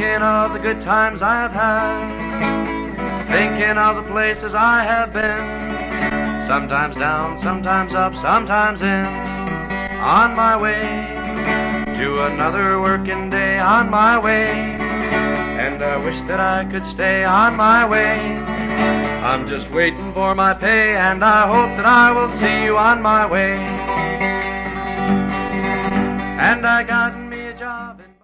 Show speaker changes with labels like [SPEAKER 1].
[SPEAKER 1] thinking of the good times I've had, thinking of the places I have been, sometimes down, sometimes up, sometimes in, on my way to another working day, on my way, and I wish that I could stay on my way. I'm just waiting for my pay, and I hope that I will see you on my way. And I got